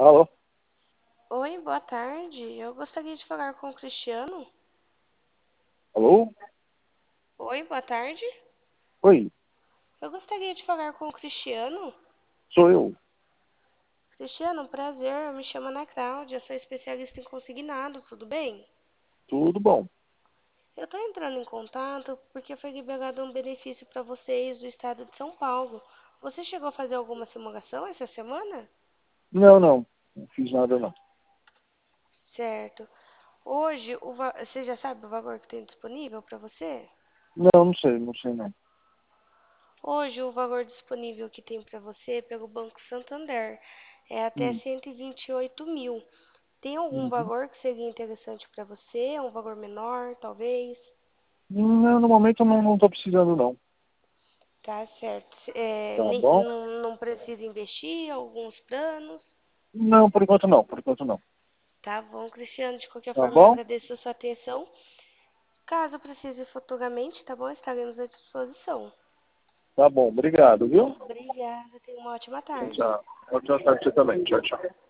Alô? Oi, boa tarde. Eu gostaria de falar com o Cristiano. Alô? Oi, boa tarde. Oi, Eu gostaria de falar com o Cristiano. sou eu. Cristiano, prazer. Eu me chamo Ana Cláudia. Sou especialista em consignado, tudo bem? Tudo bom? Eu estou entrando em contato porque foi liberado um benefício para vocês do estado de São Paulo. Você chegou a fazer alguma simulação essa semana? Não, não. Não fiz nada, não. Certo. Hoje, você já sabe o valor que tem disponível para você? Não, não sei não. Hoje, o valor disponível que tem para você pelo Banco Santander é até Hum. 128 mil. Tem algum Uhum. valor que seria interessante para você? Um valor menor, talvez? Não, no momento eu não tô precisando, não. Tá certo. Tá bom? Não precisa investir alguns planos? Não, por enquanto não, por enquanto não. Tá bom, Cristiano. De qualquer Tá forma, eu bom? agradeço a sua atenção. Caso precise futuramente, tá bom? Estaremos à disposição. Tá bom, obrigado, viu? Obrigada. Tenha uma ótima Tchau, tarde. tchau. Ótima tarde pra você também. Tchau, tchau.